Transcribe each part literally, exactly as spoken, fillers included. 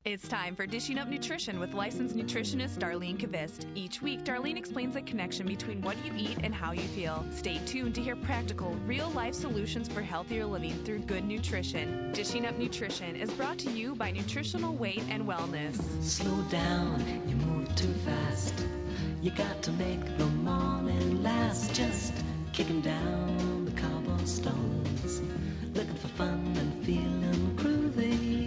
It's time for Dishing Up Nutrition with licensed nutritionist Darlene Kvist. Each week, Darlene explains the connection between what you eat and how you feel. Stay tuned to hear practical, real-life solutions for healthier living through good nutrition. Dishing Up Nutrition is brought to you by Nutritional Weight and Wellness. Slow down, you move too fast. You got to make the morning last. Just kicking down the cobblestones, looking for fun and feeling groovy.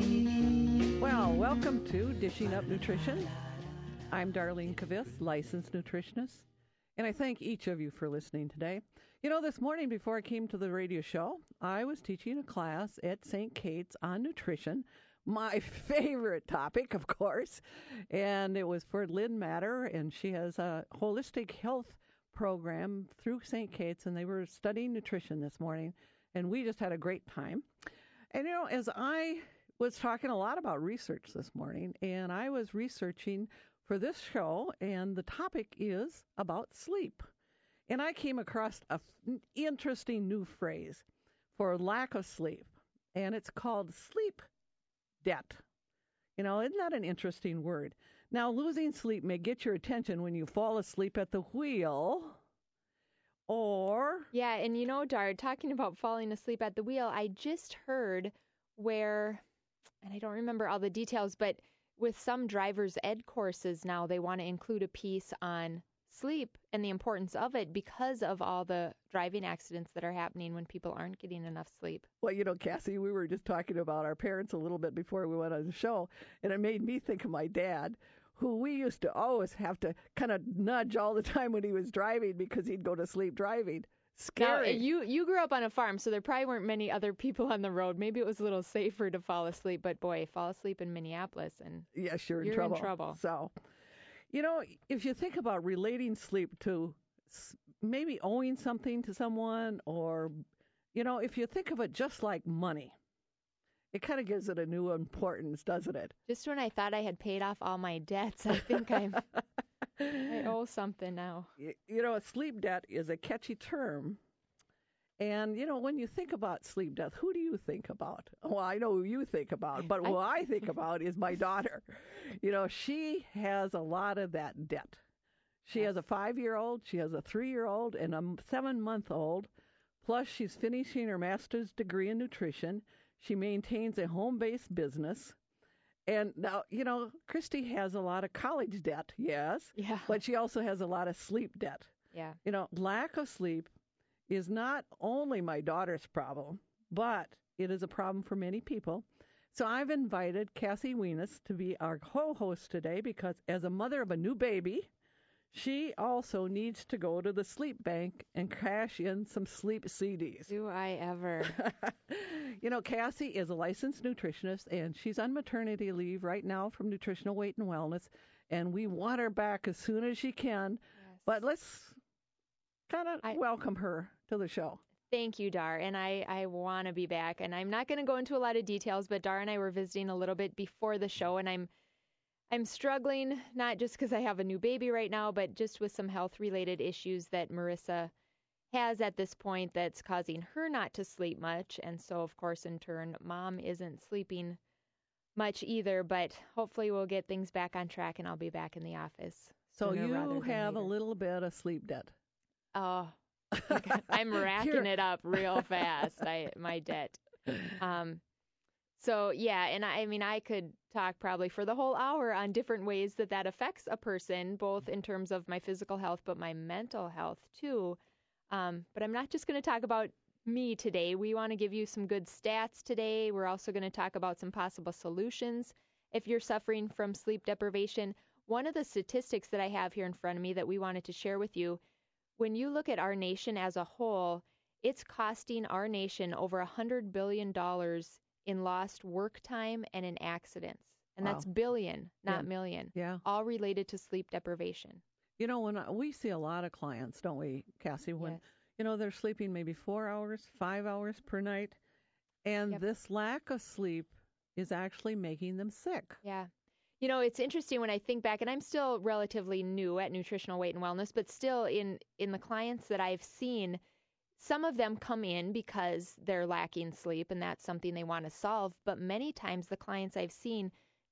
Well, welcome to Dishing Up Nutrition. I'm Darlene Kvist, licensed nutritionist, and I thank each of you for listening today. You know, this morning before I came to the radio show, I was teaching a class at Saint Kate's on nutrition, my favorite topic, of course, and it was for Lynn Matter, and she has a holistic health program through Saint Kate's, and they were studying nutrition this morning, and we just had a great time. And, you know, as I was talking a lot about research this morning, and I was researching for this show, and the topic is about sleep. And I came across an interesting new phrase for lack of sleep, and it's called sleep debt. You know, isn't that an interesting word? Now, losing sleep may get your attention when you fall asleep at the wheel, or... Yeah, and you know, Dar, talking about falling asleep at the wheel, I just heard where... and I don't remember all the details, but with some driver's ed courses now, they want to include a piece on sleep and the importance of it because of all the driving accidents that are happening when people aren't getting enough sleep. Well, you know, Cassie, we were just talking about our parents a little bit before we went on the show, and it made me think of my dad, who we used to always have to kind of nudge all the time when he was driving because he'd go to sleep driving. Scary. Now, you you grew up on a farm, so there probably weren't many other people on the road. Maybe it was a little safer to fall asleep, but boy, fall asleep in Minneapolis and yes, you're in you're trouble. in trouble. So, you know, if you think about relating sleep to maybe owing something to someone, or, you know, if you think of it just like money, it kind of gives it a new importance, doesn't it? Just when I thought I had paid off all my debts, I think I'm... I owe something now. You know, sleep debt is a catchy term. And, you know, when you think about sleep debt, who do you think about? Well, I know who you think about, but who I, I think about is my daughter. You know, she has a lot of that debt. She yes. has a five-year-old, she has a three-year-old, and a seven-month-old. Plus, she's finishing her master's degree in nutrition. She maintains a home-based business. And now, you know, Christy has a lot of college debt, yes, yeah. but she also has a lot of sleep debt. Yeah. You know, lack of sleep is not only my daughter's problem, but it is a problem for many people. So I've invited Cassie Weenus to be our co-host today because as a mother of a new baby, she also needs to go to the sleep bank and cash in some sleep C Ds. Do I ever? You know, Cassie is a licensed nutritionist, and she's on maternity leave right now from Nutritional Weight and Wellness, and we want her back as soon as she can. Yes. But let's kind of welcome her to the show. Thank you, Dar, and I, I want to be back. And I'm not going to go into a lot of details, but Dar and I were visiting a little bit before the show, and I'm I'm struggling, not just because I have a new baby right now, but just with some health-related issues that Marissa has at this point that's causing her not to sleep much. And so, of course, in turn, Mom isn't sleeping much either. But hopefully we'll get things back on track, and I'll be back in the office. So you have a little bit of sleep debt. Oh, I'm racking it up real fast, I my debt. Um. So, yeah, and I, I mean, I could talk probably for the whole hour on different ways that that affects a person, both in terms of my physical health, but my mental health, too. Um, but I'm not just going to talk about me today. We want to give you some good stats today. We're also going to talk about some possible solutions if you're suffering from sleep deprivation. One of the statistics that I have here in front of me that we wanted to share with you, when you look at our nation as a whole, it's costing our nation over one hundred billion dollars in lost work time and in accidents. And wow. That's billion, not yeah. million. Yeah. All related to sleep deprivation. You know, when I, we see a lot of clients, don't we, Cassie, when, yes. you know, they're sleeping maybe four hours, five hours per night, and yep. this lack of sleep is actually making them sick. Yeah. You know, it's interesting when I think back, and I'm still relatively new at Nutritional Weight and Wellness, but still in, in the clients that I've seen, some of them come in because they're lacking sleep, and that's something they want to solve. But many times the clients I've seen,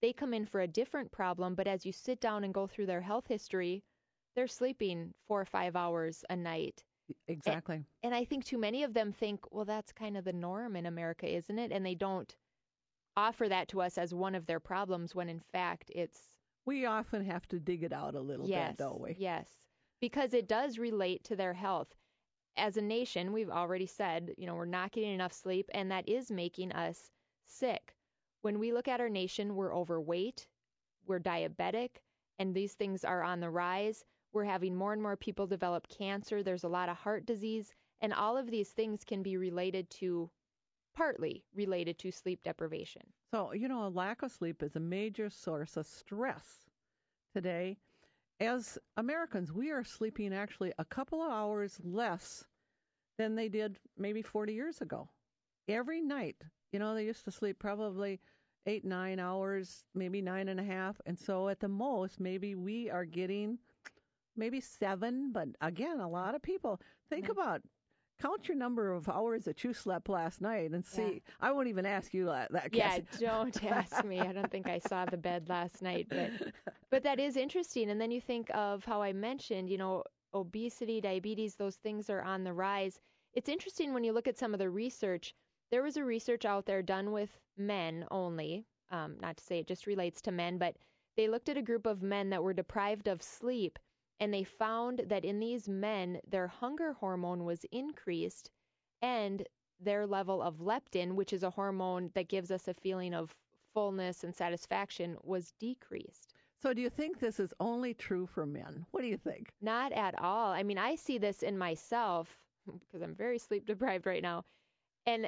they come in for a different problem, but as you sit down and go through their health history, they're sleeping four or five hours a night. Exactly. And, and I think too many of them think, well, that's kind of the norm in America, isn't it? And they don't offer that to us as one of their problems when in fact it's... We often have to dig it out a little yes, bit, don't we? Yes, because it does relate to their health. As a nation, we've already said, you know, we're not getting enough sleep, and that is making us sick. When we look at our nation, we're overweight, we're diabetic, and these things are on the rise. We're having more and more people develop cancer. There's a lot of heart disease, and all of these things can be related to, partly related to sleep deprivation. So, you know, a lack of sleep is a major source of stress today. As Americans, we are sleeping actually a couple of hours less than they did maybe forty years ago. Every night, you know, they used to sleep probably eight, nine hours, maybe nine and a half. And so at the most, maybe we are getting maybe seven. But again, a lot of people think mm-hmm. about, count your number of hours that you slept last night and see. Yeah. I won't even ask you that. that yeah, don't ask me. I don't think I saw the bed last night. But, but that is interesting. And then you think of how I mentioned, you know, obesity, diabetes, those things are on the rise. It's interesting when you look at some of the research. There was a research out there done with men only, um, not to say it just relates to men, but they looked at a group of men that were deprived of sleep, and they found that in these men, their hunger hormone was increased, and their level of leptin, which is a hormone that gives us a feeling of fullness and satisfaction, was decreased. So do you think this is only true for men? What do you think? Not at all. I mean, I see this in myself because I'm very sleep deprived right now, and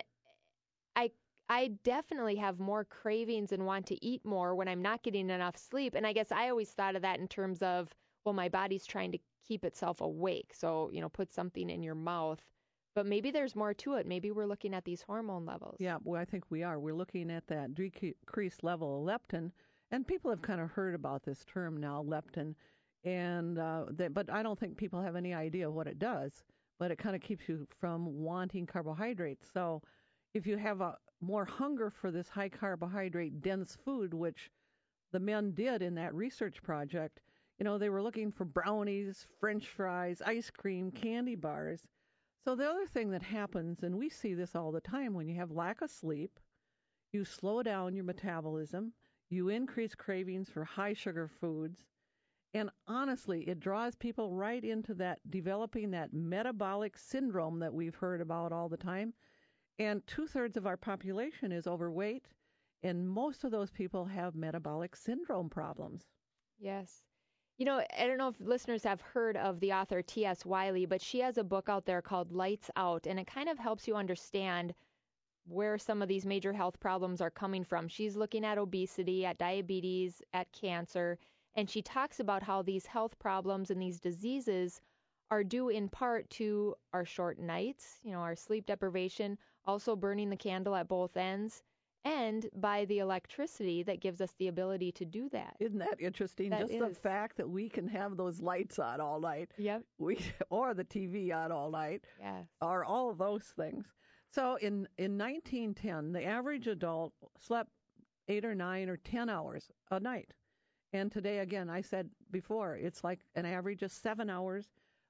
I I definitely have more cravings and want to eat more when I'm not getting enough sleep. And I guess I always thought of that in terms of, well, my body's trying to keep itself awake. So, you know, put something in your mouth. But maybe there's more to it. Maybe we're looking at these hormone levels. Yeah, well, I think we are. We're looking at that decreased level of leptin. And people have kind of heard about this term now, leptin. And uh, they, but I don't think people have any idea what it does. But it kind of keeps you from wanting carbohydrates. So if you have a more hunger for this high carbohydrate dense food, which the men did in that research project, you know, they were looking for brownies, French fries, ice cream, candy bars. So the other thing that happens, and we see this all the time, when you have lack of sleep, you slow down your metabolism, you increase cravings for high sugar foods, and honestly, it draws people right into that, developing that metabolic syndrome that we've heard about all the time. And two-thirds of our population is overweight, and most of those people have metabolic syndrome problems. Yes. You know, I don't know if listeners have heard of the author T S Wiley, but she has a book out there called Lights Out, and it kind of helps you understand where some of these major health problems are coming from. She's looking at obesity, at diabetes, at cancer, and she talks about how these health problems and these diseases are due in part to our short nights, you know, our sleep deprivation, also burning the candle at both ends, and by the electricity that gives us the ability to do that. Isn't that interesting? That Just is. the fact that we can have those lights on all night, yep. we or the T V on all night, yes. or all of those things. So in, in nineteen ten, the average adult slept eight or nine or ten hours a night. And today, again, I said before, it's like an average of seven hours.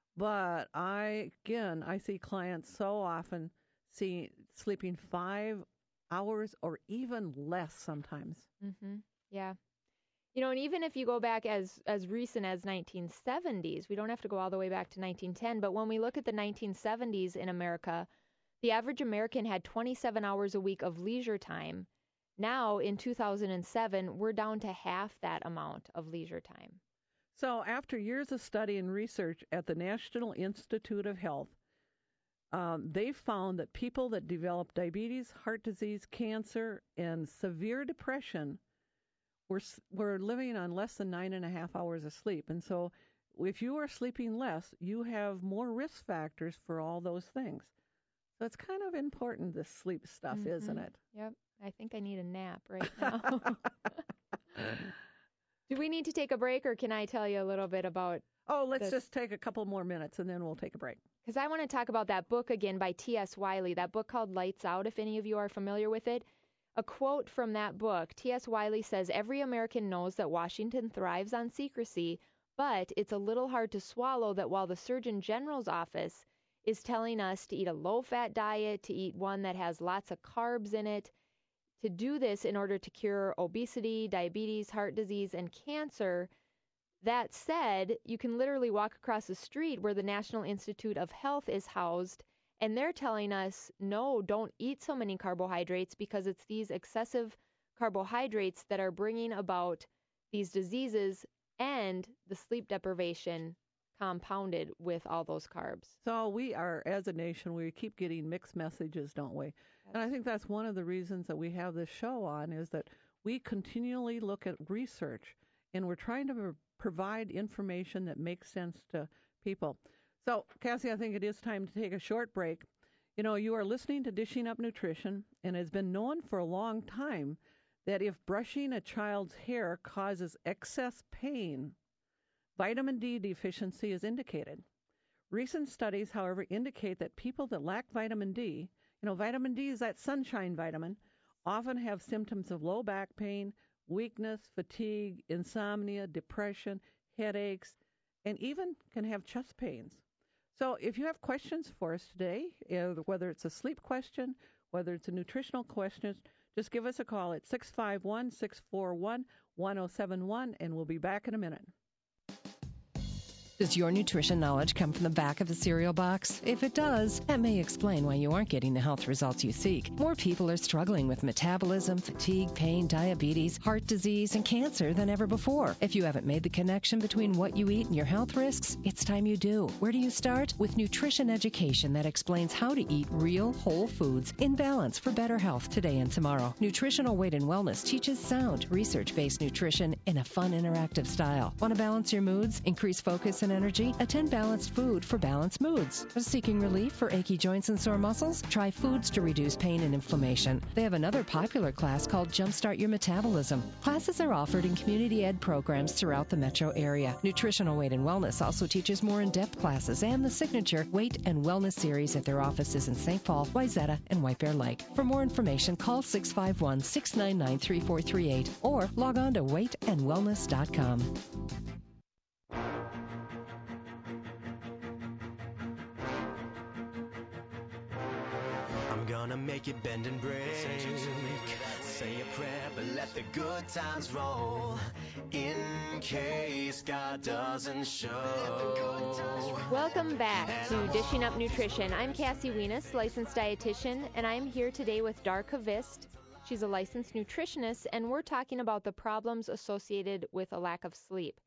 But I, again, I see clients so often see sleeping five hours or even less sometimes. Mm-hmm. Yeah. You know, and even if you go back as, as recent as nineteen seventies, we don't have to go all the way back to nineteen ten, but when we look at the nineteen seventies in America, the average American had twenty-seven hours a week of leisure time. Now, in two thousand seven, we're down to half that amount of leisure time. So after years of study and research at the National Institute of Health, um, they found that people that develop diabetes, heart disease, cancer, and severe depression were, were living on less than nine and a half hours of sleep. And so if you are sleeping less, you have more risk factors for all those things. So it's kind of important, this sleep stuff, mm-hmm. isn't it? Yep. I think I need a nap right now. Do we need to take a break, or can I tell you a little bit about... Oh, let's the... just take a couple more minutes, and then we'll take a break. Because I want to talk about that book again by T S Wiley, that book called Lights Out, if any of you are familiar with it. A quote from that book, T S. Wiley says, "Every American knows that Washington thrives on secrecy, but it's a little hard to swallow that while the Surgeon General's office is telling us to eat a low-fat diet, to eat one that has lots of carbs in it, to do this in order to cure obesity, diabetes, heart disease, and cancer. That said, you can literally walk across the street where the National Institute of Health is housed, and they're telling us, no, don't eat so many carbohydrates because it's these excessive carbohydrates that are bringing about these diseases and the sleep deprivation compounded with all those carbs." So we are, as a nation, we keep getting mixed messages, don't we? And I think that's one of the reasons that we have this show on, is that we continually look at research, and we're trying to provide information that makes sense to people. So, Cassie, I think it is time to take a short break. You know, you are listening to Dishing Up Nutrition, and it's been known for a long time that if brushing a child's hair causes excess pain, vitamin D deficiency is indicated. Recent studies, however, indicate that people that lack vitamin D, you know, vitamin D is that sunshine vitamin, often have symptoms of low back pain, weakness, fatigue, insomnia, depression, headaches, and even can have chest pains. So if you have questions for us today, whether it's a sleep question, whether it's a nutritional question, just give us a call at six five one, six four one, one oh seven one, and we'll be back in a minute. Does your nutrition knowledge come from the back of the cereal box? If it does, that may explain why you aren't getting the health results you seek. More people are struggling with metabolism, fatigue, pain, diabetes, heart disease, and cancer than ever before. If you haven't made the connection between what you eat and your health risks, it's time you do. Where do you start? With nutrition education that explains how to eat real, whole foods in balance for better health today and tomorrow. Nutritional Weight and Wellness teaches sound, research-based nutrition in a fun, interactive style. Want to balance your moods, increase focus and energy? Attend Balanced Food for Balanced Moods. Seeking relief for achy joints and sore muscles? Try foods to reduce pain and inflammation. They have another popular class called Jumpstart Your Metabolism. Classes are offered in community ed programs throughout the metro area. Nutritional Weight and Wellness also teaches more in-depth classes and the signature Weight and Wellness series at their offices in Saint Paul, Wayzata, and White Bear Lake. For more information, call six five one, six nine nine, three four three eight or log on to weight and wellness dot com. I'm gonna make it bend and break. Say a prayer, but let the good times roll. In case God doesn't show. Welcome back to Dishing Up Nutrition. I'm Cassie Wienis, licensed dietitian, and I'm here today with Dar Kvist. She's a licensed nutritionist, and we're talking about the problems associated with a lack of sleep.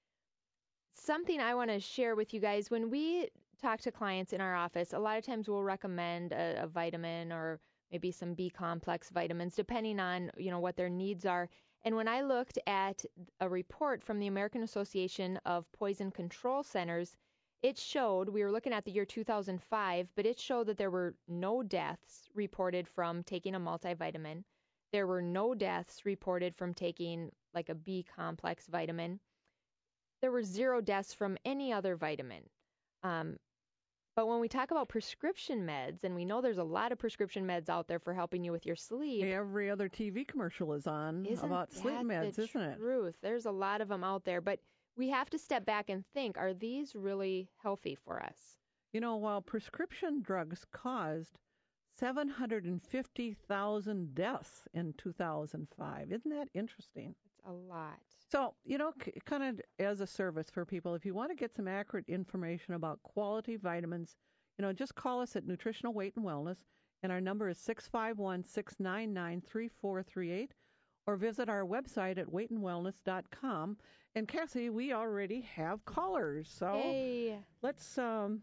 Something I want to share with you guys, when we talk to clients in our office, a lot of times we'll recommend a, a vitamin or maybe some B complex vitamins, depending on, you know, what their needs are. And when I looked at a report from the American Association of Poison Control Centers, it showed, we were looking at the year two thousand five, but it showed that there were no deaths reported from taking a multivitamin. There were no deaths reported from taking like a B complex vitamin. There were zero deaths from any other vitamin. Um, But when we talk about prescription meds, and we know there's a lot of prescription meds out there for helping you with your sleep. Every other T V commercial is on isn't about sleep meds, the isn't it? Truth. There's a lot of them out there, but we have to step back and think, are these really healthy for us? You know, while prescription drugs caused seven hundred fifty thousand deaths in two thousand five. Isn't that interesting? It's a lot. So, you know, c- kind of as a service for people, if you want to get some accurate information about quality vitamins, you know, just call us at Nutritional Weight and Wellness, and our number is six five one, six nine nine, three four three eight, or visit our website at weight and wellness dot com. And Cassie, we already have callers, so Hey. let's, um,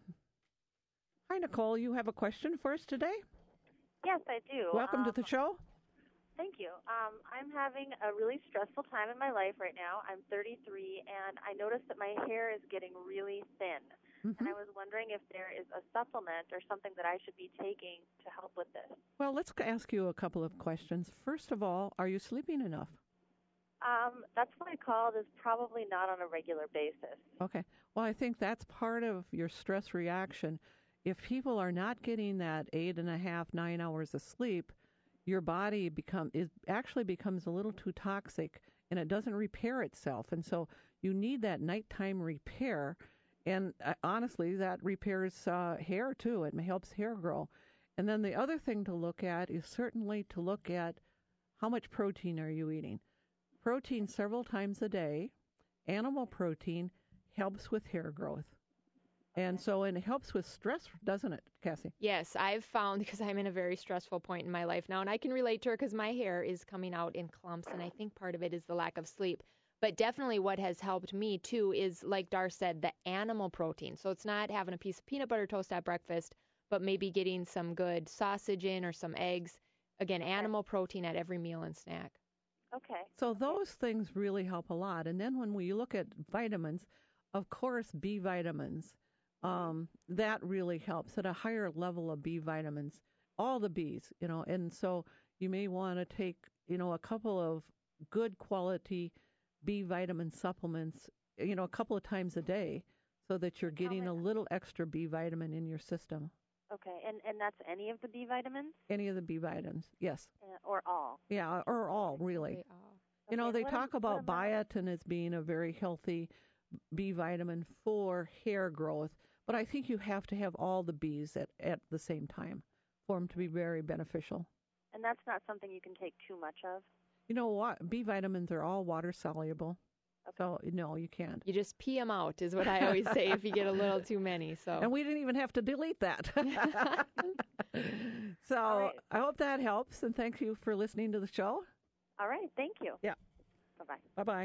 hi, Nicole, you have a question for us today? Yes, I do. Welcome um, to the show. Thank you. Um, I'm having a really stressful time in my life right now. I'm thirty-three, and I noticed that my hair is getting really thin. Mm-hmm. And I was wondering if there is a supplement or something that I should be taking to help with this. Well, let's ask you a couple of questions. First of all, are you sleeping enough? Um, that's what I called is probably not on a regular basis. Okay. Well, I think that's part of your stress reaction. If people are not getting that eight and a half, nine hours of sleep, your body become is actually becomes a little too toxic and it doesn't repair itself. And so you need that nighttime repair. And uh, honestly, that repairs uh, hair too. It helps hair grow. And then the other thing to look at is certainly to look at how much protein are you eating. Protein several times a day. Animal protein helps with hair growth. And so and it helps with stress, doesn't it, Cassie? Yes, I've found, because I'm in a very stressful point in my life now, and I can relate to her because my hair is coming out in clumps, and I think part of it is the lack of sleep. But definitely what has helped me, too, is, like Dar said, the animal protein. So it's not having a piece of peanut butter toast at breakfast, but maybe getting some good sausage in or some eggs. Again, animal protein at every meal and snack. Okay. So those things really help a lot. And then when we look at vitamins, of course, B vitamins, um, that really helps at a higher level of B vitamins, all the Bs, you know. And so you may want to take, you know, a couple of good quality B vitamin supplements, you know, a couple of times a day so that you're getting a little extra B vitamin in your system. Okay, and, and that's any of the B vitamins? Any of the B vitamins, yes. Uh, or all? Yeah, or all, really. All. You know, Okay, they what talk am- about what about- biotin as being a very healthy B vitamin for hair growth, but I think you have to have all the Bs at, at the same time for them to be very beneficial. And that's not something you can take too much of? You know what? B vitamins are all water soluble. So, no, you can't. You just pee them out is what I always say if you get a little too many. So. And we didn't even have to delete that. So right. I hope that helps, and thank you for listening to the show. All right, thank you. Yeah. Bye-bye. Bye-bye.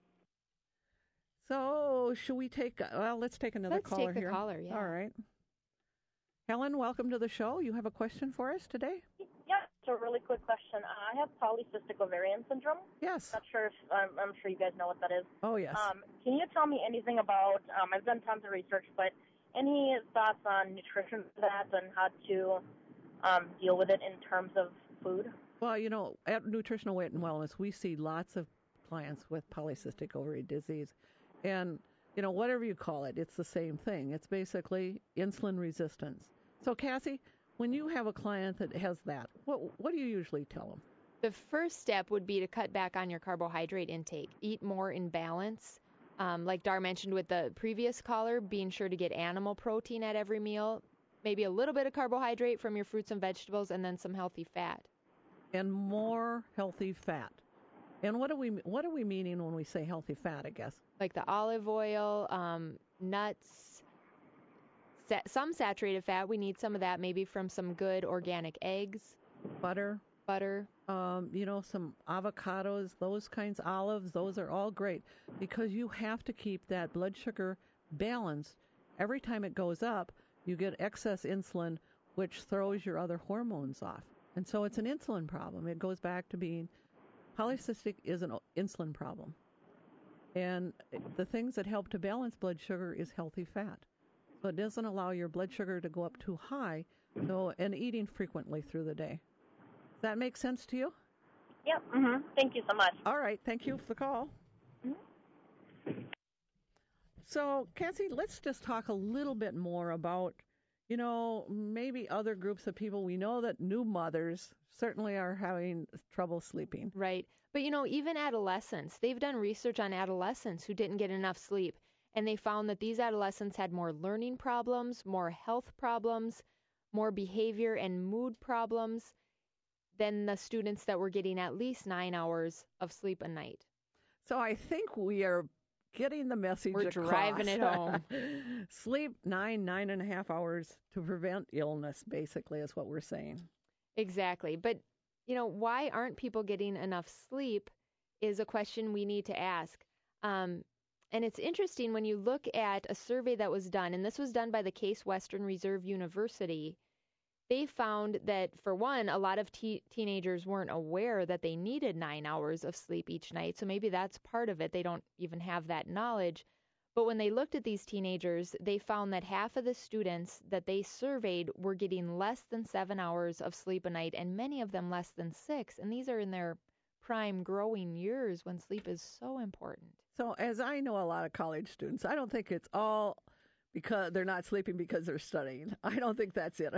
So should we take, well, let's take another Let's caller take the here. caller, yeah. All right. Helen, welcome to the show. You have a question for us today? Yeah, it's a really quick question. Uh, I have polycystic ovarian syndrome. Yes. Not sure if I'm, I'm sure you guys know what that is. Oh, yes. Um, can you tell me anything about? Um, I've done tons of research, but any thoughts on nutrition for that and how to um, deal with it in terms of food? Well, you know, at Nutritional Weight and Wellness, we see lots of clients with polycystic ovary disease. And, you know, whatever you call it, it's the same thing. It's basically insulin resistance. So, Cassie, when you have a client that has that, what what do you usually tell them? The first step would be to cut back on your carbohydrate intake. Eat more in balance. Um, like Dar mentioned with the previous caller, being sure to get animal protein at every meal, maybe a little bit of carbohydrate from your fruits and vegetables, and then some healthy fat. And more healthy fat. And what do we what are we meaning when we say healthy fat, I guess? Like the olive oil, um, nuts, sa- some saturated fat. We need some of that, maybe from some good organic eggs, Butter, butter. um, you know, some avocados, those kinds, olives, those are all great because you have to keep that blood sugar balanced. Every time it goes up, you get excess insulin, which throws your other hormones off. And so it's an insulin problem. It goes back to being polycystic is an insulin problem. And the things that help to balance blood sugar is healthy fat. So it doesn't allow your blood sugar to go up too high, so, and eating frequently through the day. Does that make sense to you? Yep. Mm-hmm. Thank you so much. All right. Thank you for the call. Mm-hmm. So, Cassie, let's just talk a little bit more about, you know, maybe other groups of people. We know that new mothers certainly are having trouble sleeping. Right. But, you know, even adolescents, they've done research on adolescents who didn't get enough sleep, and they found that these adolescents had more learning problems, more health problems, more behavior and mood problems than the students that were getting at least nine hours of sleep a night. So I think we are getting the message We're across. driving it home. Sleep nine, nine and a half hours to prevent illness, basically, is what we're saying. Exactly. But, you know, why aren't people getting enough sleep is a question we need to ask. Um, and it's interesting when you look at a survey that was done, and this was done by the Case Western Reserve University. They found that, for one, a lot of te- teenagers weren't aware that they needed nine hours of sleep each night. So maybe that's part of it. They don't even have that knowledge. But when they looked at these teenagers, they found that half of the students that they surveyed were getting less than seven hours of sleep a night, and many of them less than six. And these are in their prime growing years when sleep is so important. So as I know a lot of college students, I don't think it's all because they're not sleeping because they're studying. I don't think that's it.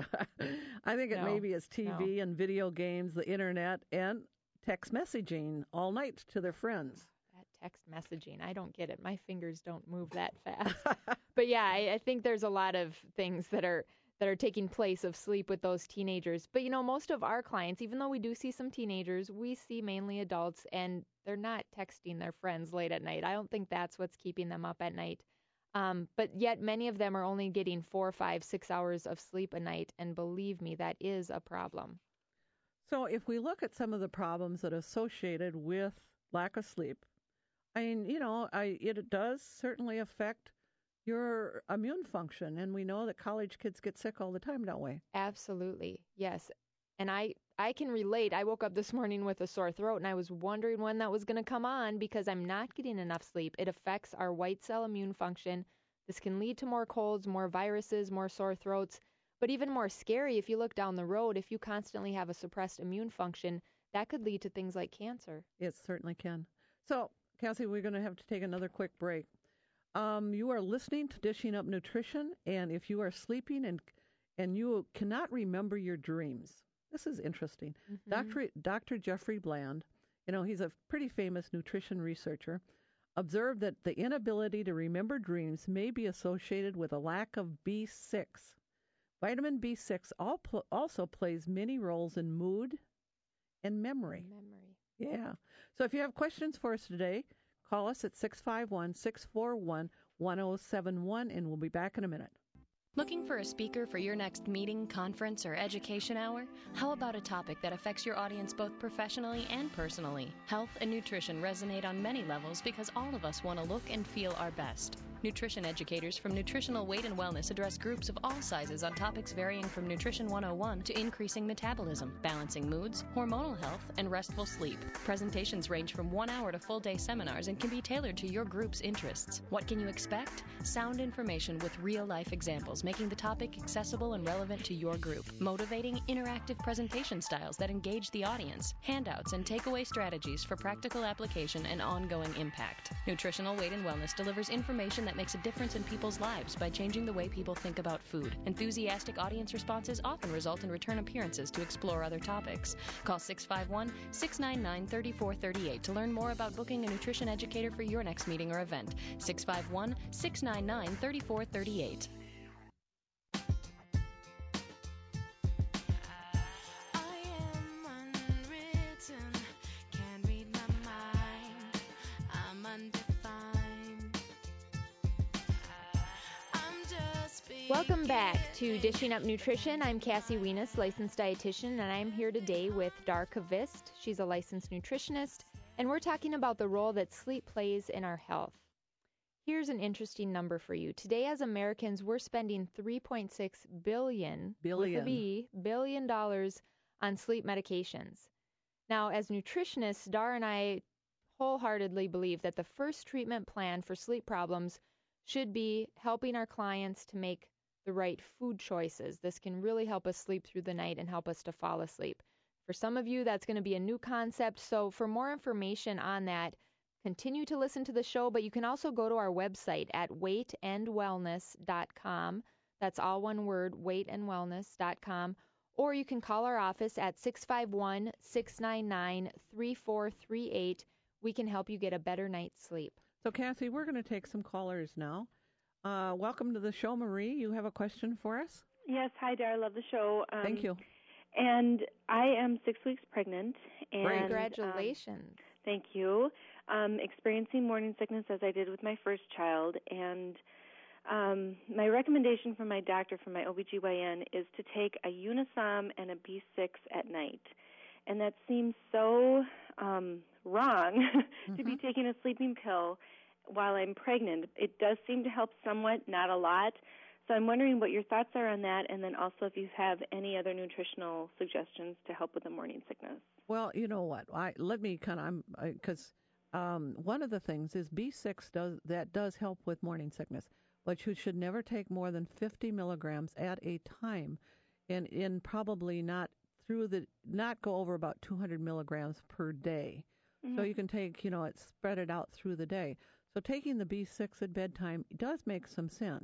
I think it No, maybe is T V no. and video games, the internet, and text messaging all night to their friends. That text messaging, I don't get it. My fingers don't move that fast. But yeah, I, I think there's a lot of things that are that are taking place of sleep with those teenagers. But you know, most of our clients, even though we do see some teenagers, we see mainly adults, and they're not texting their friends late at night. I don't think that's what's keeping them up at night. Um, but yet many of them are only getting four, five, six hours of sleep a night, and believe me, that is a problem. So if we look at some of the problems that are associated with lack of sleep, I mean, you know, I, it does certainly affect your immune function, and we know that college kids get sick all the time, don't we? Absolutely, yes. And I, I can relate. I woke up this morning with a sore throat, and I was wondering when that was going to come on because I'm not getting enough sleep. It affects our white cell immune function. This can lead to more colds, more viruses, more sore throats. But even more scary, if you look down the road, if you constantly have a suppressed immune function, that could lead to things like cancer. It certainly can. So, Cassie, we're going to have to take another quick break. Um, you are listening to Dishing Up Nutrition, and if you are sleeping and and you cannot remember your dreams, this is interesting. Mm-hmm. Doctor Doctor Jeffrey Bland, you know, he's a pretty famous nutrition researcher, observed that the inability to remember dreams may be associated with a lack of B six. Vitamin B six all pl- also plays many roles in mood and memory. Memory. Yeah. So if you have questions for us today, call us at six five one, six four one, one zero seven one, and we'll be back in a minute. Looking for a speaker for your next meeting, conference, or education hour? How about a topic that affects your audience both professionally and personally? Health and nutrition resonate on many levels because all of us want to look and feel our best. Nutrition educators from Nutritional Weight and Wellness address groups of all sizes on topics varying from Nutrition one oh one to increasing metabolism, balancing moods, hormonal health, and restful sleep. Presentations range from one hour to full-day seminars and can be tailored to your group's interests. What can you expect? Sound information with real-life examples, making the topic accessible and relevant to your group. Motivating, interactive presentation styles that engage the audience. Handouts and takeaway strategies for practical application and ongoing impact. Nutritional Weight and Wellness delivers information that makes a difference in people's lives by changing the way people think about food. Enthusiastic audience responses often result in return appearances to explore other topics. Call six five one, six nine nine, three four three eight to learn more about booking a nutrition educator for your next meeting or event. six five one, six nine nine, three four three eight. Welcome back to Dishing Up Nutrition. I'm Cassie Wienis, licensed dietitian, and I'm here today with Dar Kavist. She's a licensed nutritionist, and we're talking about the role that sleep plays in our health. Here's an interesting number for you. Today, as Americans, we're spending three point six billion, Billion. with a B, billion dollars on sleep medications. Now, as nutritionists, Dar and I wholeheartedly believe that the first treatment plan for sleep problems should be helping our clients to make the right food choices. This can really help us sleep through the night and help us to fall asleep. For some of you, that's going to be a new concept. So for more information on that, continue to listen to the show, but you can also go to our website at weight and wellness dot com. That's all one word, weight and wellness dot com. Or you can call our office at six five one, six nine nine, three four three eight. We can help you get a better night's sleep. So, Cassie, we're going to take some callers now. Uh, welcome to the show, Marie. You have a question for us? Yes, hi, Dar. I love the show. Um, Thank you. And I am six weeks pregnant. And, Congratulations. Um, thank you. Um, experiencing morning sickness as I did with my first child. And um, my recommendation from my doctor, from my O B G Y N, is to take a Unisom and a B six at night. And that seems so um, wrong mm-hmm. to be taking a sleeping pill while I'm pregnant. It does seem to help somewhat, not a lot. So I'm wondering what your thoughts are on that, and then also if you have any other nutritional suggestions to help with the morning sickness. Well, you know what? I let me kind of I'm because um, one of the things is B six does that does help with morning sickness, but you should never take more than fifty milligrams at a time, and in probably not through the not go over about two hundred milligrams per day. Mm-hmm. So you can take, you know, it spread it out through the day. So taking the B six at bedtime does make some sense.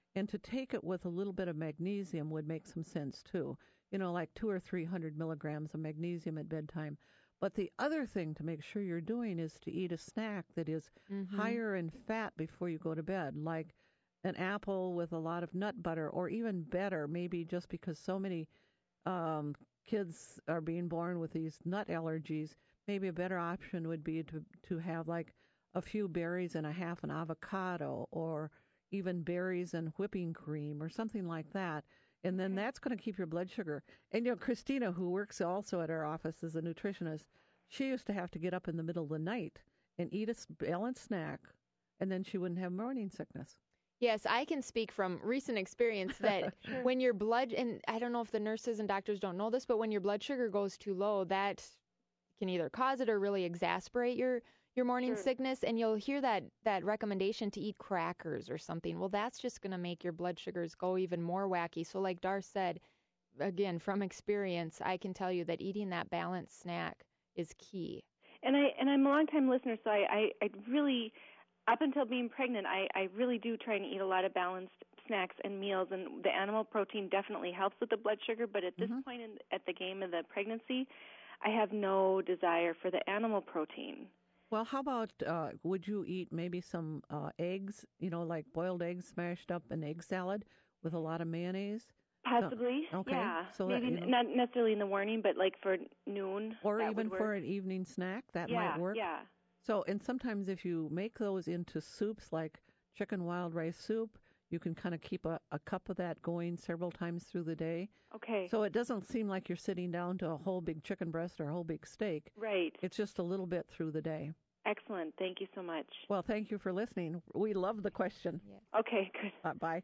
And to take it with a little bit of magnesium would make some sense too. You know, like two or three hundred milligrams of magnesium at bedtime. But the other thing to make sure you're doing is to eat a snack that is Mm-hmm. higher in fat before you go to bed, like an apple with a lot of nut butter, or even better, maybe just because so many um, kids are being born with these nut allergies, maybe a better option would be to, to have like a few berries and a half an avocado, or even berries and whipping cream or something like that. And then that's going to keep your blood sugar. And, you know, Christina, who works also at our office as a nutritionist, she used to have to get up in the middle of the night and eat a balanced snack, and then she wouldn't have morning sickness. Yes, I can speak from recent experience that when your blood, and I don't know if the nurses and doctors don't know this, but when your blood sugar goes too low, that can either cause it or really exasperate your your morning Sure. sickness, and you'll hear that that recommendation to eat crackers or something. Well, that's just going to make your blood sugars go even more wacky. So like Dar said, again, from experience, I can tell you that eating that balanced snack is key. And I and I'm a long time listener, so I, I, I really, up until being pregnant, I, I really do try and eat a lot of balanced snacks and meals, and the animal protein definitely helps with the blood sugar. But at this Mhm. point in at the game of the pregnancy, I have no desire for the animal protein. Well, how about, uh, would you eat maybe some uh, eggs, you know, like boiled eggs smashed up in egg salad with a lot of mayonnaise? Possibly, okay, yeah. so that, Maybe you know- not necessarily in the morning, but like for noon. Or that even would for work. an evening snack, that yeah, might work. Yeah. So, and sometimes if you make those into soups like chicken wild rice soup, you can kind of keep a, a cup of that going several times through the day. Okay. So it doesn't seem like you're sitting down to a whole big chicken breast or a whole big steak. Right. It's just a little bit through the day. Excellent. Thank you so much. Well, thank you for listening. We love the question. Okay, good. Uh, bye.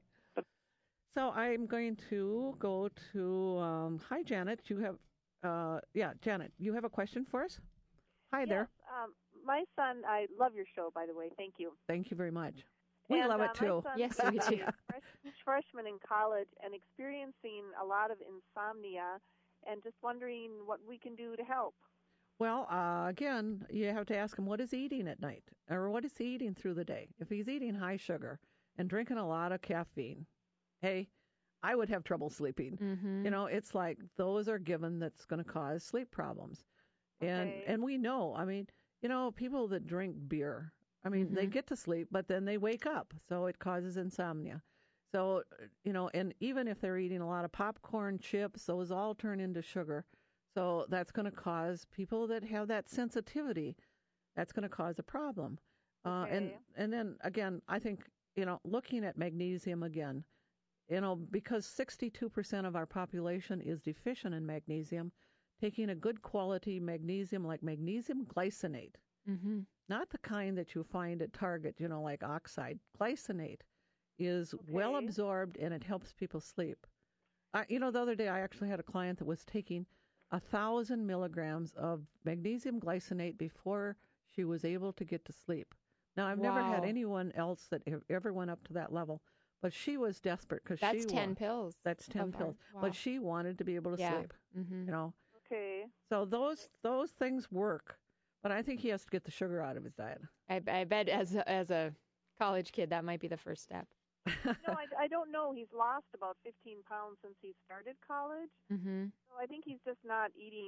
So I'm going to go to, um, hi, Janet. You have, uh, yeah, Janet, you have a question for us? Hi there. Um, my son, I love your show, by the way. Thank you. Thank you very much. We and, love uh, it too. My son's Yes, we do. a fresh, freshman in college and experiencing a lot of insomnia, and just wondering what we can do to help. Well, uh, again, you have to ask him what is he eating at night, or what is he eating through the day. If he's eating high sugar and drinking a lot of caffeine, hey, I would have trouble sleeping. Mm-hmm. You know, it's like those are given that's going to cause sleep problems. And Okay. and we know, I mean, you know, people that drink beer, I mean, they Mhm. get to sleep, but then they wake up, so it causes insomnia. So, you know, and even if they're eating a lot of popcorn, chips, those all turn into sugar. So that's going to cause people that have that sensitivity, that's going to cause a problem. Uh, and Okay. and then again, I think, you know, looking at magnesium again, you know, because sixty-two percent of our population is deficient in magnesium, taking a good quality magnesium like magnesium glycinate, Mm-hmm. not the kind that you find at Target, you know, like oxide. Glycinate is well Okay. absorbed and it helps people sleep. I, you know, the other day I actually had a client that was taking a thousand milligrams of magnesium glycinate before she was able to get to sleep. Now, I've never had Wow. anyone else that ev- ever went up to that level, but she was desperate because she That's ten wa- pills. That's ten of our- pills, wow. but she wanted to be able to Yeah. sleep. Mm-hmm. You know, Okay. so those those things work, but I think he has to get the sugar out of his diet. I, I bet as a, as a college kid that might be the first step. No, I, I don't know. He's lost about fifteen pounds since he started college. Mm-hmm. So I think he's just not eating.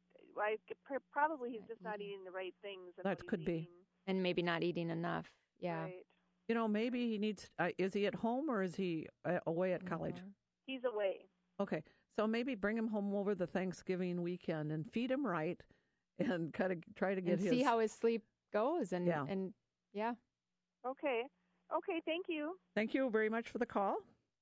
I pr- probably he's just not eating the right things. And That what he's could be. eating. And maybe not eating enough. Yeah. Right. You know, maybe he needs. Uh, is he at home or is he uh, away at college? Mhm. He's away. Okay, so maybe bring him home over the Thanksgiving weekend and feed him right, and kind of try to get And his. see how his sleep goes. And Yeah. and yeah. Okay. Okay. Thank you. Thank you very much for the call.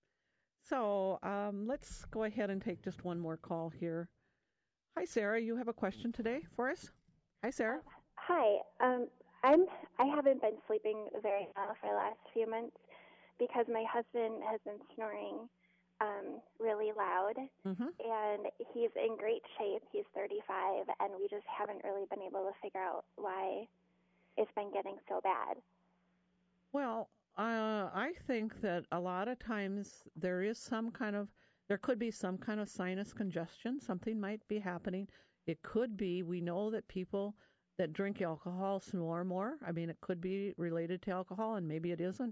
So um, let's go ahead and take just one more call here. Hi, Sarah. You have a question today for us? Hi, Sarah. Hi. Um, I'm. I haven't been sleeping very well for the last few months because my husband has been snoring um, really loud, Mm-hmm. and he's in great shape. He's thirty-five, and we just haven't really been able to figure out why it's been getting so bad. Well, uh, I think that a lot of times there is some kind of, there could be some kind of sinus congestion. Something might be happening. It could be, we know that people that drink alcohol snore more. I mean, it could be related to alcohol, and maybe it isn't.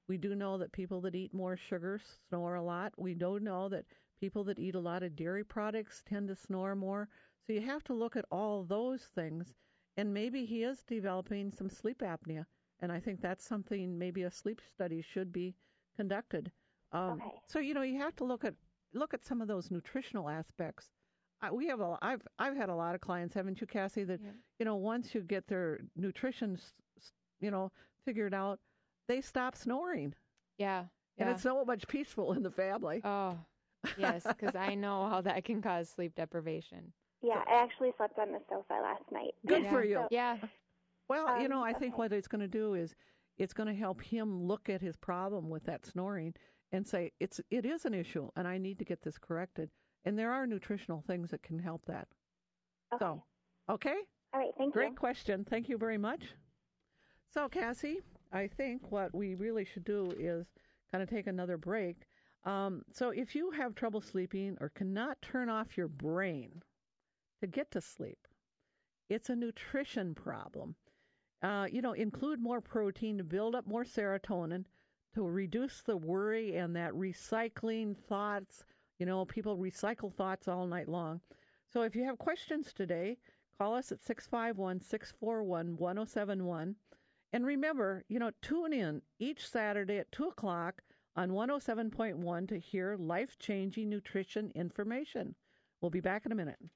We do know that people that eat more sugar snore a lot. We do know that people that eat a lot of dairy products tend to snore more. So you have to look at all those things. And maybe he is developing some sleep apnea. And I think that's something maybe a sleep study should be conducted. Um, Okay. So, you know, you have to look at look at some of those nutritional aspects. I, we have a, I've I've had a lot of clients, haven't you, Cassie? That Yeah. you know, once you get their nutrition, s- s- you know, figured out, they stop snoring, Yeah. and Yeah. it's so much peaceful in the family. Oh, yes, because I know how that can cause sleep deprivation. Yeah, I actually slept on the sofa last night. Good Yeah. for you. Yeah. Well, you Um, know, I think okay. what it's going to do is it's going to help him look at his problem with that snoring and say it's it is an issue, and I need to get this corrected. And there are nutritional things that can help that. Okay. So, okay. All right, thank Great you. question. Thank you very much. So, Cassie, I think what we really should do is kind of take another break. Um, so, if you have trouble sleeping or cannot turn off your brain to get to sleep, it's a nutrition problem. Uh, you know, include more protein to build up more serotonin, to reduce the worry and that recycling thoughts. You know, people recycle thoughts all night long. So if you have questions today, call us at six five one, six four one, one oh seven one. And remember, you know, tune in each Saturday at two o'clock on one oh seven point one to hear life-changing nutrition information. We'll be back in a minute.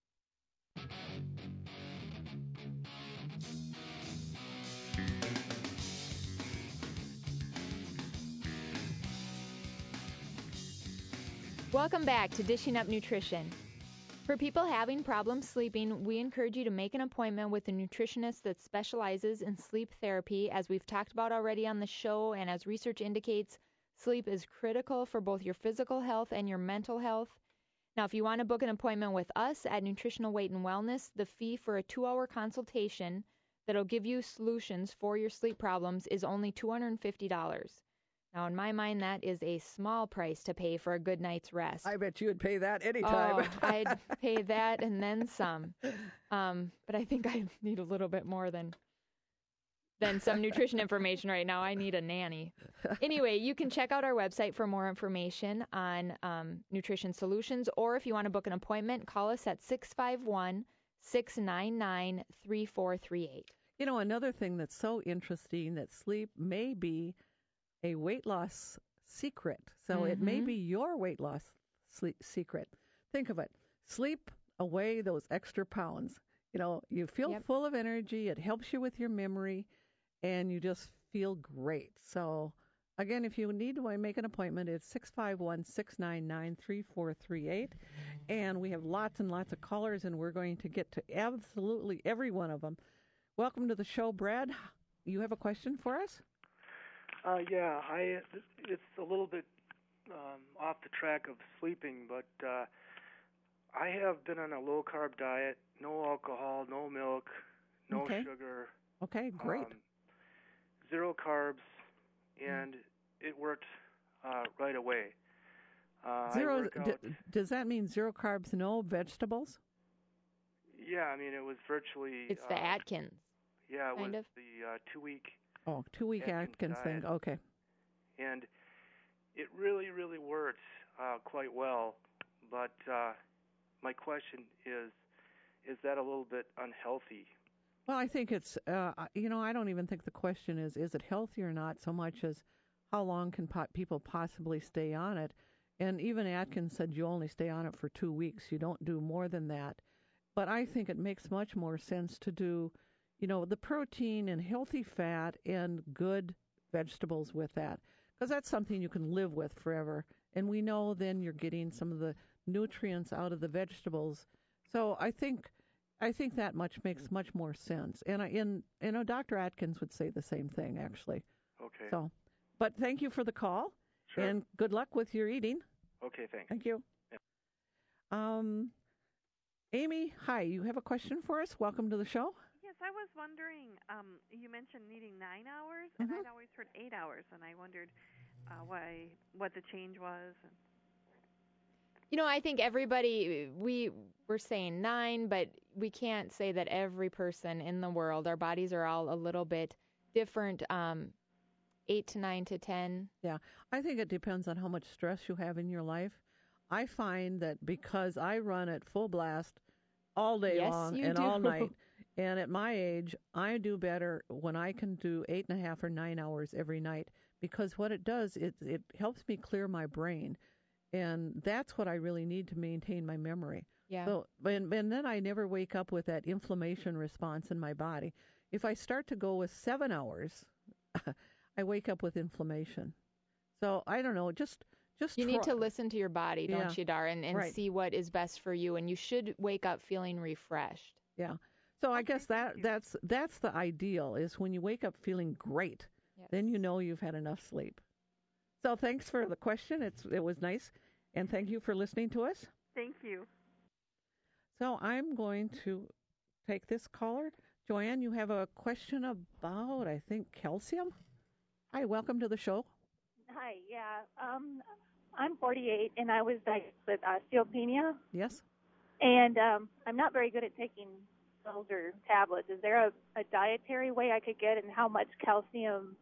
Welcome back to Dishing Up Nutrition. For people having problems sleeping, we encourage you to make an appointment with a nutritionist that specializes in sleep therapy. As we've talked about already on the show, and as research indicates, sleep is critical for both your physical health and your mental health. Now, if you want to book an appointment with us at Nutritional Weight and Wellness, the fee for a two-hour consultation that'll give you solutions for your sleep problems is only two hundred fifty dollars. Now, in my mind, that is a small price to pay for a good night's rest. I bet you would pay that anytime. Oh, I'd pay that and then some. Um, but I think I need a little bit more than than some nutrition information right now. I need a nanny. Anyway, you can check out our website for more information on um, nutrition solutions, or if you want to book an appointment, call us at six five one, six nine nine, three four three eight. You know, another thing that's so interesting, that sleep may be a weight loss secret. So it may Mhm. be your weight loss sleep secret. Think of it. Sleep away those extra pounds. You know, you feel Yep. full of energy. It helps you with your memory, and you just feel great. So, again, if you need to make an appointment, it's six five one, six nine nine, three four three eight. And we have lots and lots of callers, and we're going to get to absolutely every one of them. Welcome to the show, Brad. You have a question for us? Uh, yeah, I it's a little bit um, off the track of sleeping, but uh, I have been on a low carb diet, no alcohol, no milk, no Okay. sugar. Okay, great. Um, zero carbs, and it worked uh, right away. Uh, I Zero. work D- out, does that mean zero carbs, no vegetables? yeah, I mean it was virtually. It's the uh, Atkins. Yeah, it kind was of. the uh, two week. Oh, two-week Atkins Atkins thing. diet. Okay. And it really, really worked uh, quite well. But uh, my question is, is that a little bit unhealthy? Well, I think it's, uh, you know, I don't even think the question is, is it healthy or not, so much as how long can po- people possibly stay on it. And even Atkins said you only stay on it for two weeks. You don't do more than that. But I think it makes much more sense to do, you know, the protein and healthy fat and good vegetables with that, because that's something you can live with forever. And we know then you're getting some of the nutrients out of the vegetables. So I think I think that much makes much more sense. And I, in, you know, Doctor Atkins would say the same thing, actually. Okay. So, but thank you for the call. Sure. And good luck with your eating. Okay, thanks. Thank you. Um, Amy, hi. You have a question for us? Welcome to the show. Yes, I was wondering, um, you mentioned needing nine hours, and Mhm. I'd always heard eight hours, and I wondered uh, why, what the change was. You know, I think everybody, we we're saying nine, but we can't say that every person in the world, our bodies are all a little bit different. Um, eight to nine to ten. Yeah, I think it depends on how much stress you have in your life. I find that because I run at full blast all day Yes, long you and do. all night, and at my age, I do better when I can do eight and a half or nine hours every night, because what it does, it it helps me clear my brain, and that's what I really need to maintain my memory. Yeah. So, and, and then I never wake up with that inflammation response in my body. If I start to go with seven hours, I wake up with inflammation. So I don't know, just just You try. need to listen to your body, don't Yeah. you, Dar, and, and Right. see what is best for you. And you should wake up feeling refreshed. Yeah. So I guess that that's that's the ideal, is when you wake up feeling great. Yes. Then you know you've had enough sleep. So thanks for the question. It's it was nice, and thank you for listening to us. Thank you. So I'm going to take this caller. Joanne, you have a question about, I think, calcium? Hi, welcome to the show. Hi, yeah. Um, I'm forty-eight, and I was diagnosed with osteopenia, Yes? and um, I'm not very good at taking pills or tablets. Is there a, a dietary way I could get, and how much calcium?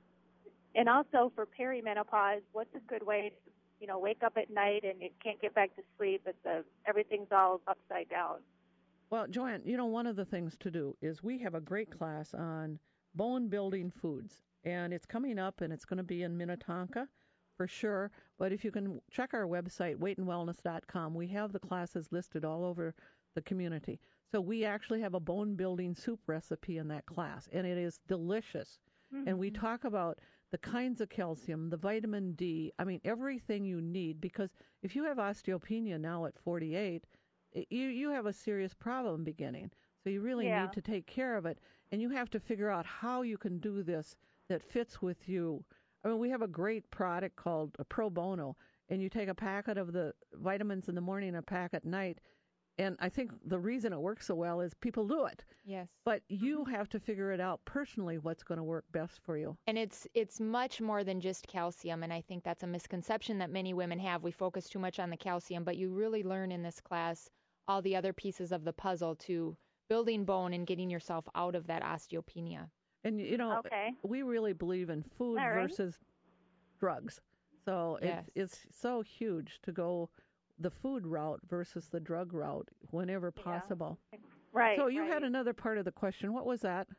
And also for perimenopause, what's a good way to, you know, wake up at night and you can't get back to sleep? It's a, everything's all upside down. Well, Joanne, you know, one of the things to do is we have a great class on bone-building foods, and it's coming up, and it's going to be in Minnetonka for sure. But if you can check our website, weight and wellness dot com, we have the classes listed all over the community. So we actually have a bone-building soup recipe in that class, and it is delicious. Mm-hmm. And we talk about the kinds of calcium, the vitamin D, I mean, everything you need, because if you have osteopenia now at forty-eight, you you have a serious problem beginning. So you really Yeah. need to take care of it, and you have to figure out how you can do this that fits with you. I mean, we have a great product called a Pro Bono, and you take a packet of the vitamins in the morning and a pack at night, and I think the reason it works so well is people do it. Yes. But you have to figure it out personally what's going to work best for you. And it's it's much more than just calcium, and I think that's a misconception that many women have. We focus too much on the calcium, but you really learn in this class all the other pieces of the puzzle to building bone and getting yourself out of that osteopenia. And, you know, Okay. we really believe in food All right. versus drugs. So Yes. it's, it's so huge to go the food route versus the drug route whenever possible. Right. So you right. had another part of the question. What was that?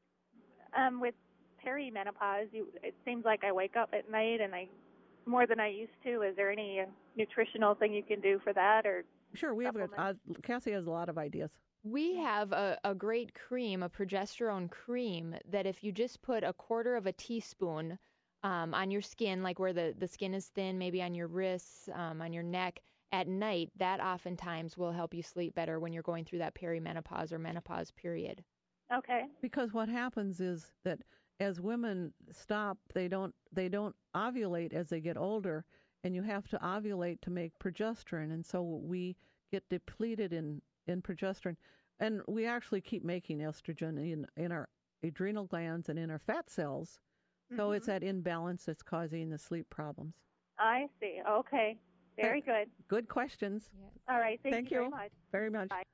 Um, with perimenopause, you, it seems like I wake up at night and I more than I used to. Is there any uh, nutritional thing you can do for that, or? Sure, we have got, uh, Cassie has a lot of ideas. We have a, a great cream, a progesterone cream, that if you just put a quarter of a teaspoon um, on your skin, like where the, the skin is thin, maybe on your wrists, um, on your neck, at night, that oftentimes will help you sleep better when you're going through that perimenopause or menopause period. Okay. Because what happens is that as women stop, they don't they don't ovulate as they get older, and you have to ovulate to make progesterone, and so we get depleted in, in progesterone, and we actually keep making estrogen in in our adrenal glands and in our fat cells. So Mm-hmm. it's that imbalance that's causing the sleep problems. I see. Okay. Very good. Good questions. All right. Thank, Thank you, you. very much. Very much. Bye.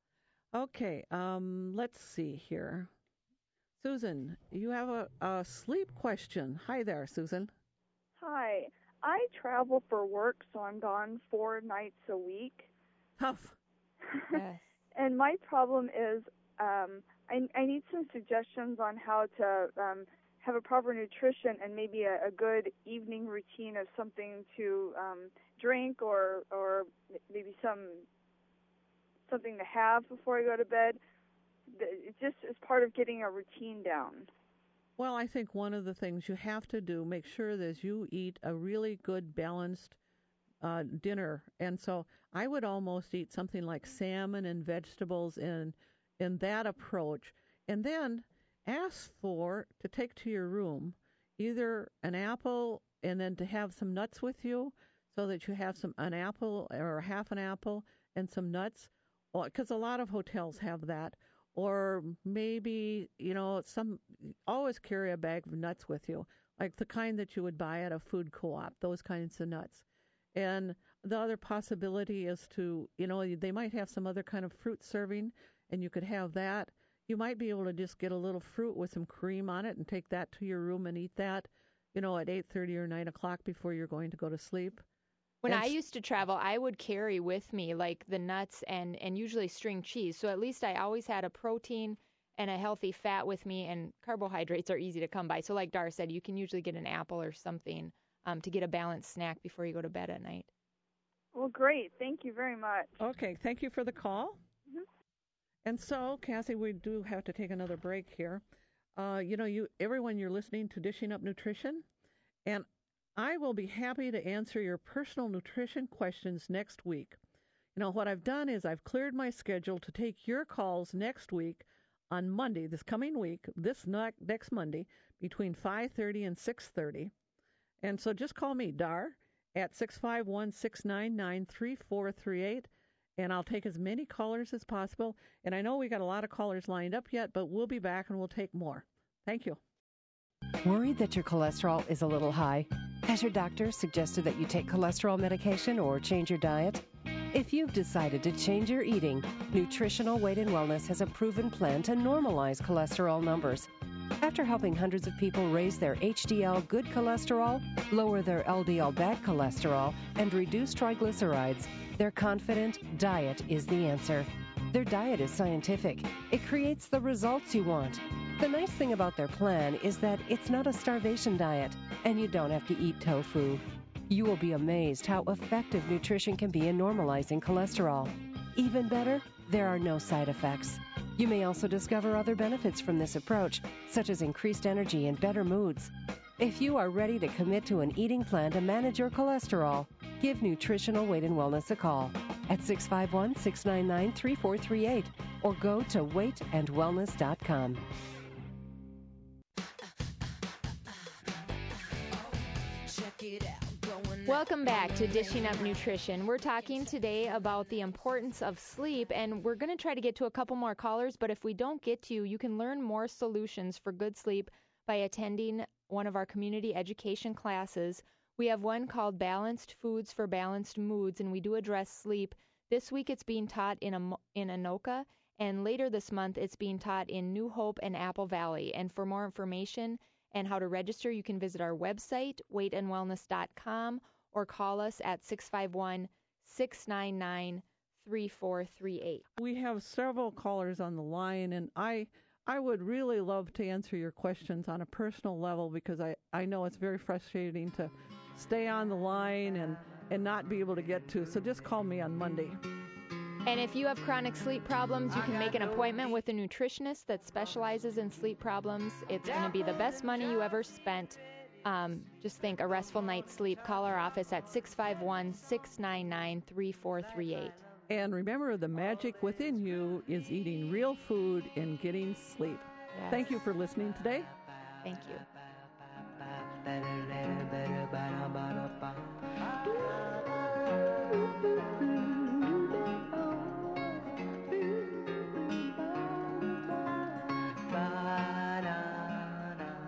Okay, um, let's see here. Susan, you have a, a sleep question. Hi there, Susan. Hi. I travel for work, so I'm gone four nights a week. Tough. Yes. And my problem is um, I, I need some suggestions on how to um, have a proper nutrition and maybe a, a good evening routine of something to um, drink or or maybe some something to have before I go to bed. It just is part of getting a routine down. Well, I think one of the things you have to do, make sure that you eat a really good balanced uh, dinner. And so I would almost eat something like salmon and vegetables in, in that approach. And then ask for, to take to your room, either an apple and then to have some nuts with you so that you have some an apple or half an apple and some nuts, because a lot of hotels have that. Or maybe, you know, some always carry a bag of nuts with you, like the kind that you would buy at a food co-op, those kinds of nuts. And the other possibility is to, you know, they might have some other kind of fruit serving, and you could have that. you might be able to just get a little fruit with some cream on it and take that to your room and eat that, you know, at eight thirty or nine o'clock before you're going to go to sleep. When And I s- used to travel, I would carry with me like the nuts and, and usually string cheese. So at least I always had a protein and a healthy fat with me, and carbohydrates are easy to come by. So like Dar said, you can usually get an apple or something um, to get a balanced snack before you go to bed at night. Well, great. Thank you very much. Okay, thank you for the call. Mhm. And so, Cassie, we do have to take another break here. Uh, you know, you everyone, you're listening to Dishing Up Nutrition, and I will be happy to answer your personal nutrition questions next week. You know, what I've done is I've cleared my schedule to take your calls next week on Monday, this coming week, this ne- next Monday, between five thirty and six thirty. And so just call me, Dar, at six five one, six nine nine, three four three eight, and I'll take as many callers as possible. And I know we got a lot of callers lined up yet, but we'll be back and we'll take more. Thank you. Worried that your cholesterol is a little high? Has your doctor suggested that you take cholesterol medication or change your diet? If you've decided to change your eating, Nutritional Weight and Wellness has a proven plan to normalize cholesterol numbers. After helping hundreds of people raise their H D L good cholesterol, lower their L D L bad cholesterol, and reduce triglycerides, they're confident diet is the answer. Their diet is scientific. It creates the results you want. The nice thing about their plan is that it's not a starvation diet, and you don't have to eat tofu. You will be amazed how effective nutrition can be in normalizing cholesterol. Even better, there are no side effects. You may also discover other benefits from this approach, such as increased energy and better moods. If you are ready to commit to an eating plan to manage your cholesterol, give Nutritional Weight and Wellness a call at six five one, six nine nine, three four three eight or go to weight and wellness dot com. Welcome back to Dishing Up Nutrition. We're talking today about the importance of sleep, and we're going to try to get to a couple more callers, but if we don't get to you, you can learn more solutions for good sleep by attending one of our community education classes. We have one called Balanced Foods for Balanced Moods, and we do address sleep. This week it's being taught in, a, in Anoka, and later this month it's being taught in New Hope and Apple Valley. And for more information and how to register, you can visit our website, weight and wellness dot com, or call us at six five one, six nine nine, three four three eight. We have several callers on the line, and I I would really love to answer your questions on a personal level because I, I know it's very frustrating to stay on the line and, and not be able to get to. So just call me on Monday. And if you have chronic sleep problems, you can make an appointment with a nutritionist that specializes in sleep problems. It's going to be the best money you ever spent. Um, just think a restful night's sleep. Call our office at six five one, six nine nine, three four three eight. And remember, the magic within you is eating real food and getting sleep. Yes. Thank you for listening today. Thank you.